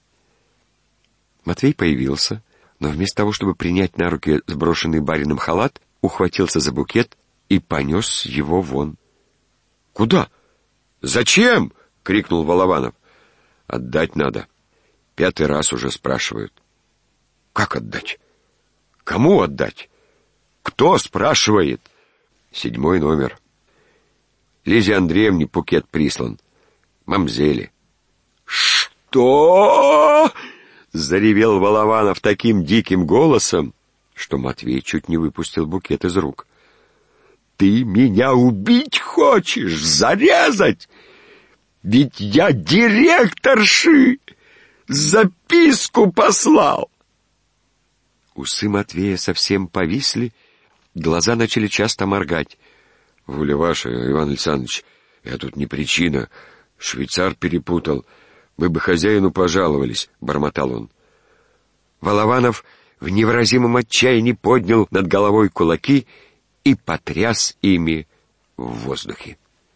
Матвей появился, но вместо того, чтобы принять на руки сброшенный барином халат, ухватился за букет и понес его вон. «Куда? Зачем?» — крикнул Волованов. «Отдать надо. Пятый раз уже спрашивают». «Как отдать? Кому отдать? Кто спрашивает?» «Седьмой номер. Лизе Андреевне букет прислан. Мамзели». «Что?» — заревел Волованов таким диким голосом, что Матвей чуть не выпустил букет из рук. «Ты меня убить хочешь? Зарезать? Ведь я директорши записку послал!» Усы Матвея совсем повисли, глаза начали часто моргать. «Воля ваша, Иван Александрович, я тут не причина. Швейцар перепутал. Вы бы хозяину пожаловались», — бормотал он. Волованов в невыразимом отчаянии поднял над головой кулаки и потряс ими в воздухе.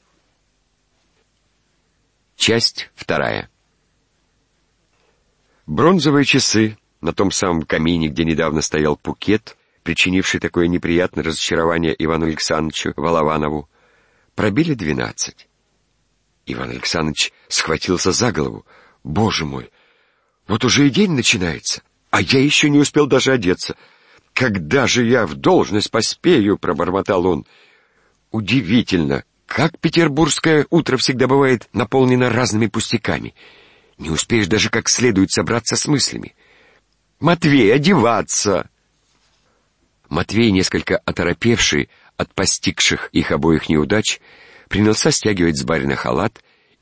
Часть вторая. Бронзовые часы на том самом камине, где недавно стоял Пукет, причинивший такое неприятное разочарование Ивану Александровичу Волованову, пробили двенадцать. Иван Александрович схватился за голову. «Боже мой, вот уже и день начинается, а я еще не успел даже одеться. Когда же я в должность поспею?» — пробормотал он. Удивительно, как петербургское утро всегда бывает наполнено разными пустяками. Не успеешь даже как следует собраться с мыслями. «Матвей, одеваться!» Матвей, несколько оторопевший от постигших их обоих неудач, принялся стягивать с барина халат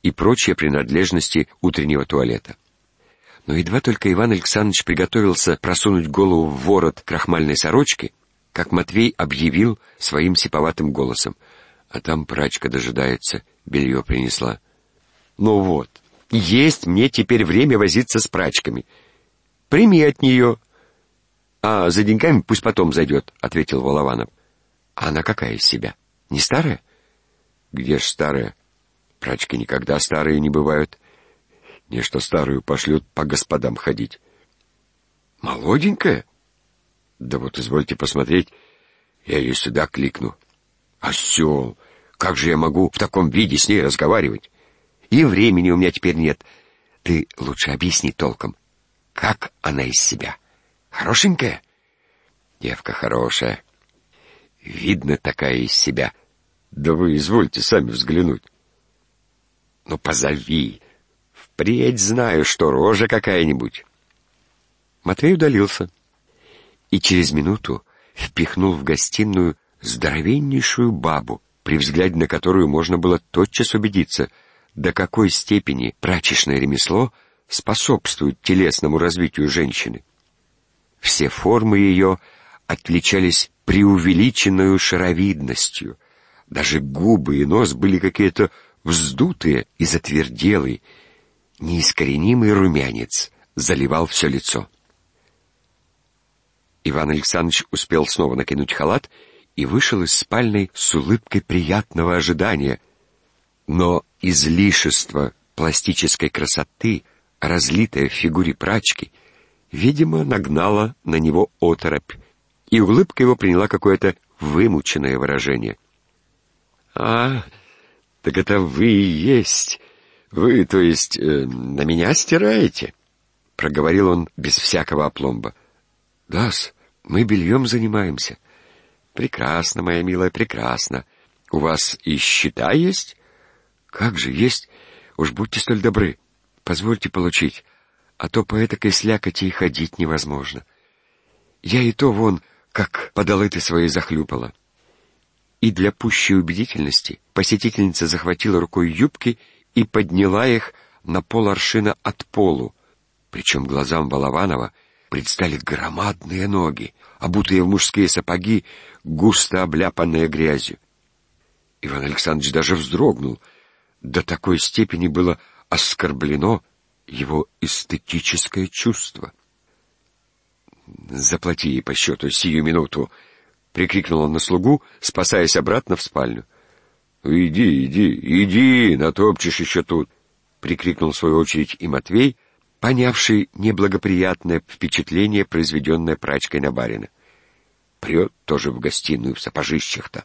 и прочие принадлежности утреннего туалета. Но едва только Иван Александрович приготовился просунуть голову в ворот крахмальной сорочки, как Матвей объявил своим сиповатым голосом: «А там прачка дожидается, белье принесла». «Ну вот, есть мне теперь время возиться с прачками. Прими от нее». «А за деньгами пусть потом зайдет», — ответил Волованов. «А она какая из себя? Не старая?» «Где ж старая? Прачки никогда старые не бывают. Не что старую пошлют по господам ходить». «Молоденькая? Да вот извольте посмотреть, я ее сюда кликну». «Осел! Как же я могу в таком виде с ней разговаривать? И времени у меня теперь нет. Ты лучше объясни толком, как она из себя? Хорошенькая?» «Девка хорошая. Видно, такая из себя. Да вы извольте сами взглянуть». «Ну, позови. Впредь знаю, что рожа какая-нибудь». Матвей удалился и через минуту впихнул в гостиную здоровеннейшую бабу, при взгляде на которую можно было тотчас убедиться, до какой степени прачечное ремесло способствует телесному развитию женщины. Все формы ее отличались преувеличенной шаровидностью. Даже губы и нос были какие-то вздутые и затверделые. Неискоренимый румянец заливал все лицо. Иван Александрович успел снова накинуть халат и вышел из спальной с улыбкой приятного ожидания. Но излишество пластической красоты, разлитое в фигуре прачки, видимо, нагнало на него оторопь, и улыбка его приняла какое-то вымученное выражение. «А, так это вы и есть. Вы, то есть, э, на меня стираете?» — проговорил он без всякого опломба. «Да-с, мы бельем занимаемся». «Прекрасно, моя милая, прекрасно. У вас и счета есть?» «Как же есть. Уж будьте столь добры. Позвольте получить, а то по этакой слякоти и ходить невозможно. Я и то вон, как подолы ты свои захлюпала». И для пущей убедительности посетительница захватила рукой юбки и подняла их на поларшина от полу, причем глазам Волованова предстали громадные ноги, обутые в мужские сапоги, густо обляпанные грязью. Иван Александрович даже вздрогнул. До такой степени было оскорблено его эстетическое чувство. «Заплати ей по счету сию минуту!» — прикрикнул он на слугу, спасаясь обратно в спальню. «Иди, иди, иди, натопчешь еще тут!» — прикрикнул в свою очередь и Матвей, понявший неблагоприятное впечатление, произведенное прачкой на барина. Прет тоже в гостиную в сапожищах-то.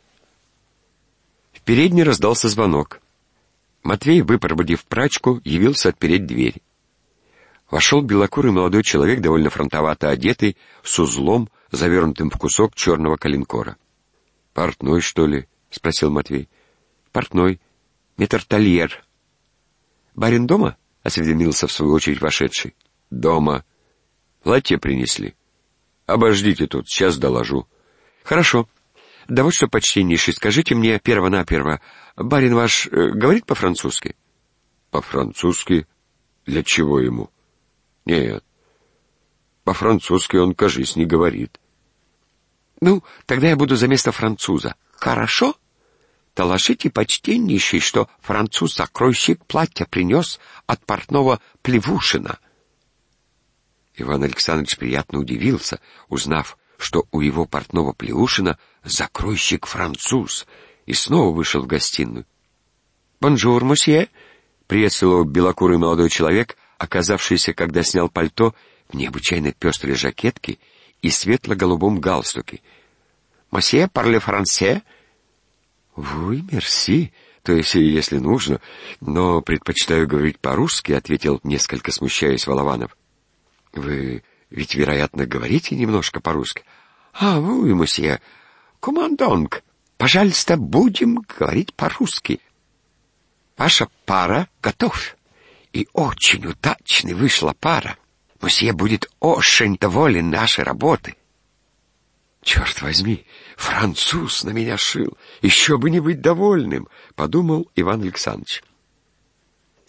В передней раздался звонок. Матвей, выпроводив прачку, явился отпереть дверь. Вошел белокурый молодой человек, довольно фронтовато одетый, с узлом, завернутым в кусок черного коленкора. — Портной, что ли? — спросил Матвей. — Портной. Метрдотельер. — Барин дома? — осведомился в свою очередь вошедший. — Дома. Платье принесли. — Обождите тут, сейчас доложу. — Хорошо. Да вот что, почтеннейший, скажите мне перво-наперво, барин ваш э, говорит по-французски? — По-французски? Для чего ему? — Нет. По-французски он, кажись, не говорит. — Ну, тогда я буду за место француза. Хорошо? Доложите, почтеннейший, что француз-закройщик платья принес от портного Плевушина. Иван Александрович приятно удивился, узнав, что у его портного Плевушина закройщик француз, и снова вышел в гостиную. «Бонжур, мосье!» — приветствовал белокурый молодой человек, оказавшийся, когда снял пальто, в необычайно пестрой жакетке и светло-голубом галстуке. «Мосье, парле франце?» «Вы, мерси, то есть, если нужно, но предпочитаю говорить по-русски», — ответил, несколько смущаясь, Волованов. «Вы ведь, вероятно, говорите немножко по-русски?» «А, вы, мосье, командонг, пожалуйста, будем говорить по-русски. Ваша пара готов, и очень удачной вышла пара. Мосье будет очень доволен нашей работой». «Черт возьми, француз на меня шил, еще бы не быть довольным», — подумал Иван Александрович.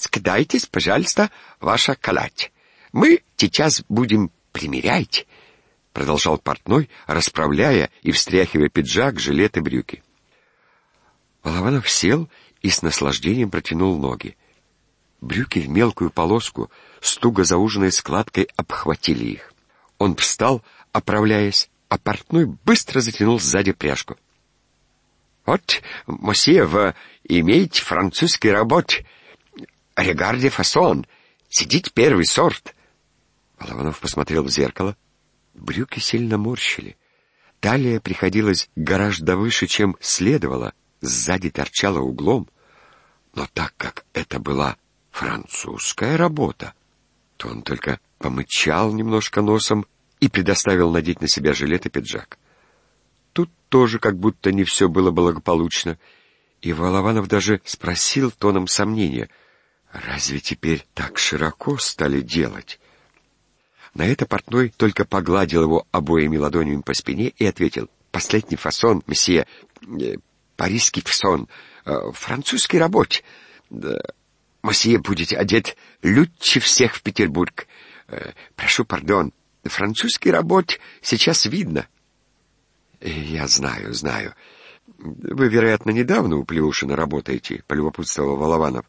Скидайтесь, пожалуйста, ваша калать. Мы сейчас будем примерять, продолжал портной, расправляя и встряхивая пиджак, жилет и брюки. Голованов сел и с наслаждением протянул ноги. Брюки в мелкую полоску с туго зауженной складкой обхватили их. Он встал, оправляясь, а портной быстро затянул сзади пряжку. Вот, мосье, вы имеете французский работ. Регарде фасон. Сидите первый сорт. Голованов посмотрел в зеркало. Брюки сильно морщили. Талия приходилась гораздо выше, чем следовало. Сзади торчала углом. Но так как это была французская работа, то он только помычал немножко носом и предоставил надеть на себя жилет и пиджак. Тут тоже как будто не все было благополучно, и Голованов даже спросил тоном сомнения: «Разве теперь так широко стали делать?» На это портной только погладил его обоими ладонями по спине и ответил: «Последний фасон, месье, э, парижский фасон, э, французский работ. Да, месье будете одет лучше всех в Петербург. Э, прошу пардон, французский работ сейчас видно». «Я знаю, знаю. Вы, вероятно, недавно у Плеушина работаете», — полюбопытствовал Голованов.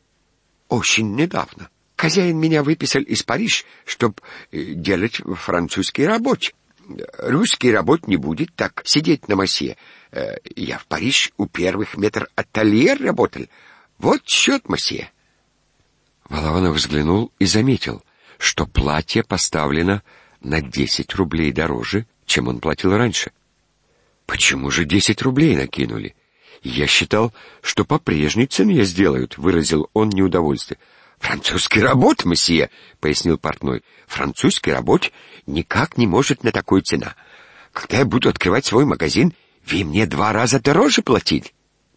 «Очень недавно. Хозяин меня выписал из Парижа, чтобы делать французский работ. Русский работ не будет так сидеть на массе. Я в Париж у первых метр ателье работал. Вот счет, масье». Голованов взглянул и заметил, что платье поставлено на десять рублей дороже, чем он платил раньше. «Почему же десять рублей накинули? Я считал, что по прежней цене сделают», — выразил он неудовольствие. «Французский работ, месье», — пояснил портной. «Французский работ никак не может на такую цена. Когда я буду открывать свой магазин, вы мне два раза дороже платить».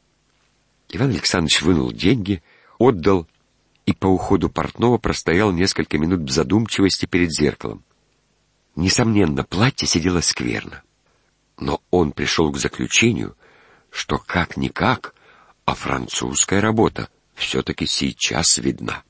Иван Александрович вынул деньги, отдал и по уходу портного простоял несколько минут в задумчивости перед зеркалом. Несомненно, платье сидело скверно. Но он пришел к заключению, что как-никак, а французская работа все-таки сейчас видна.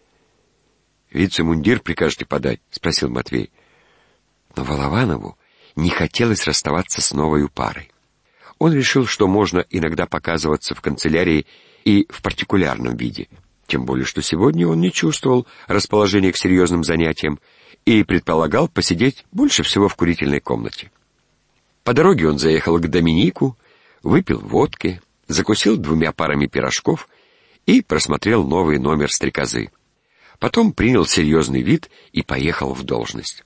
«Вице-мундир прикажете подать?» — спросил Матвей. Но Голованову не хотелось расставаться с новой парой. Он решил, что можно иногда показываться в канцелярии и в партикулярном виде, тем более что сегодня он не чувствовал расположения к серьезным занятиям и предполагал посидеть больше всего в курительной комнате. По дороге он заехал к Доминику, выпил водки, закусил двумя парами пирожков и просмотрел новый номер «Стрекозы». Потом принял серьезный вид и поехал в должность.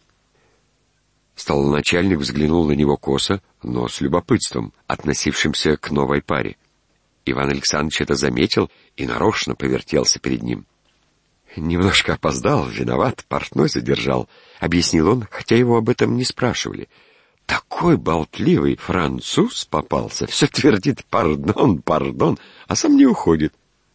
Столоначальник взглянул на него косо, но с любопытством, относившимся к новой паре. Иван Александрович это заметил и нарочно повертелся перед ним. «Немножко опоздал, виноват, портной задержал», — объяснил он, хотя его об этом не спрашивали. Такой болтливый француз попался, все твердит «пардон, пардон», а сам не уходит.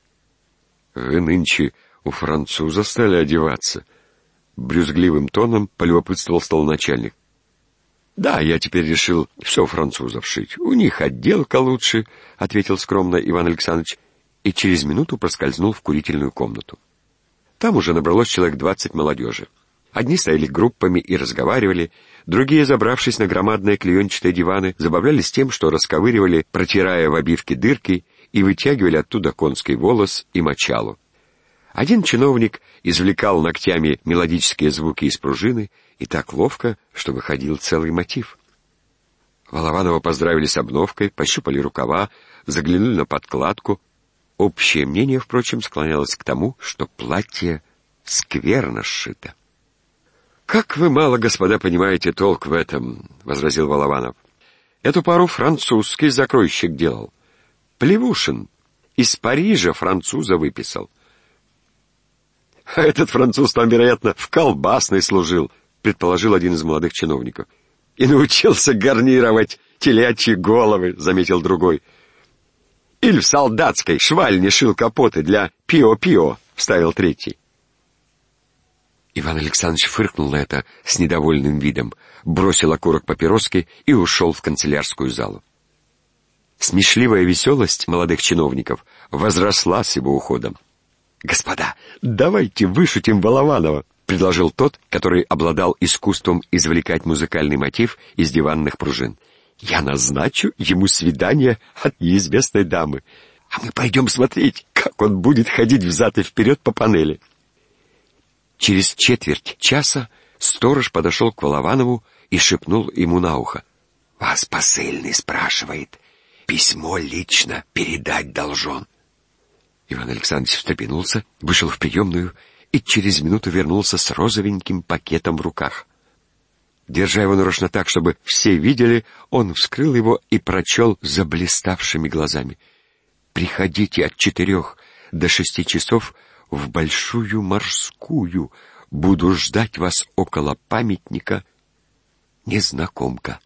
«Вы нынче у француза стали одеваться?» — брюзгливым тоном полюбопытствовал столоначальник. «Да, я теперь решил все французов шить. У них отделка лучше», — ответил скромно Иван Александрович, и через минуту проскользнул в курительную комнату. Там уже набралось человек двадцать молодежи. Одни стояли группами и разговаривали, другие, забравшись на громадные клеенчатые диваны, забавлялись тем, что расковыривали, протирая в обивке дырки, и вытягивали оттуда конский волос и мочалу. Один чиновник извлекал ногтями мелодические звуки из пружины, и так ловко, что выходил целый мотив. Голованова поздравили с обновкой, пощупали рукава, заглянули на подкладку. Общее мнение, впрочем, склонялось к тому, что платье скверно сшито. «Как вы мало, господа, понимаете толк в этом», — возразил Голованов. «Эту пару французский закройщик делал. Плевушин из Парижа француза выписал». «А этот француз там, вероятно, в колбасной служил», — предположил один из молодых чиновников. «И научился гарнировать телячьи головы», — заметил другой. «Или в солдатской швальне шил капоты для пио-пио», — вставил третий. Иван Александрович фыркнул на это с недовольным видом, бросил окурок папироски и ушел в канцелярскую залу. Смешливая веселость молодых чиновников возросла с его уходом. «Господа, давайте вышутим Балаванова», — предложил тот, который обладал искусством извлекать музыкальный мотив из диванных пружин. «Я назначу ему свидание от неизвестной дамы, а мы пойдем смотреть, как он будет ходить взад и вперед по панели». Через четверть часа сторож подошел к Балаванову и шепнул ему на ухо: «Вас посыльный спрашивает, письмо лично передать должен». Иван Александрович встрепенулся, вышел в приемную и через минуту вернулся с розовеньким пакетом в руках. Держа его нарочно так, чтобы все видели, он вскрыл его и прочел заблиставшими глазами: «Приходите от четырех до шести часов в Большую Морскую. Буду ждать вас около памятника Незнакомка».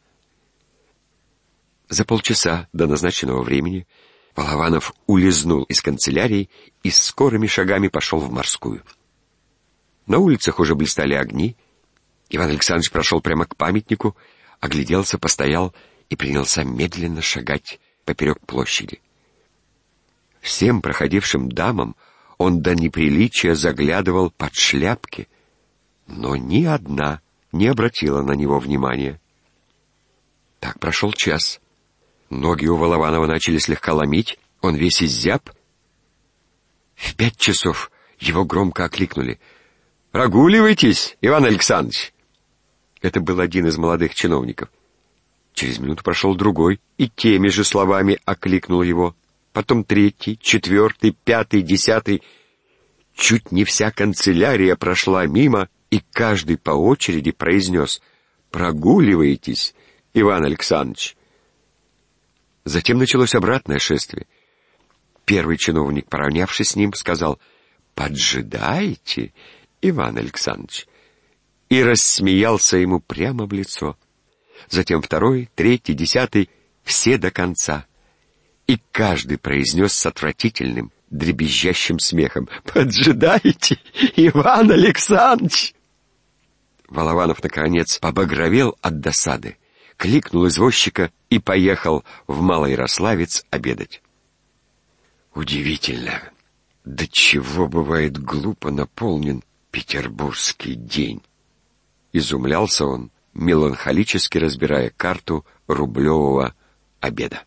За полчаса до назначенного времени Балаванов улизнул из канцелярии и скорыми шагами пошел в Морскую. На улицах уже блистали огни. Иван Александрович прошел прямо к памятнику, огляделся, постоял и принялся медленно шагать поперек площади. Всем проходившим дамам он до неприличия заглядывал под шляпки, но ни одна не обратила на него внимания. Так прошел час. Ноги у Балаванова начали слегка ломить, он весь изяб. В пять часов его громко окликнули: «Прогуливайтесь, Иван Александрович!» Это был один из молодых чиновников. Через минуту прошел другой и теми же словами окликнул его. Потом третий, четвертый, пятый, десятый. Чуть не вся канцелярия прошла мимо, и каждый по очереди произнес: «Прогуливайтесь, Иван Александрович!» Затем началось обратное шествие. Первый чиновник, поравнявшись с ним, сказал: «Поджидаете, Иван Александрович?» и рассмеялся ему прямо в лицо. Затем второй, третий, десятый, все до конца. И каждый произнес с отвратительным, дребезжащим смехом: «Поджидаете, Иван Александрович?» Балаванов, наконец, побагровел от досады, кликнул извозчика и поехал в Малоярославец обедать. Удивительно, до чего бывает глупо наполнен петербургский день. Изумлялся он, меланхолически разбирая карту рублевого обеда.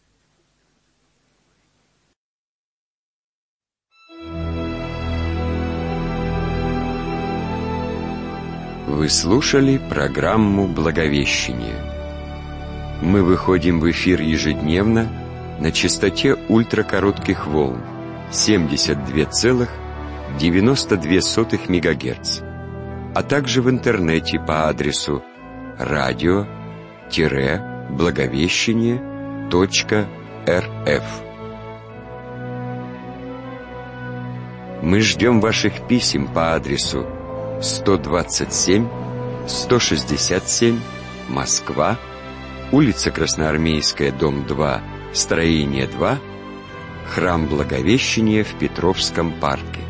Вы слушали программу «Благовещение». Мы выходим в эфир ежедневно на частоте ультракоротких волн семьдесят два целых девяносто две сотых мегагерц, а также в интернете по адресу радио-благовещение точка рф. Мы ждем ваших писем по адресу сто двадцать семь сто шестьдесят семь, Москва, улица Красноармейская, дом два, строение два, храм Благовещения в Петровском парке.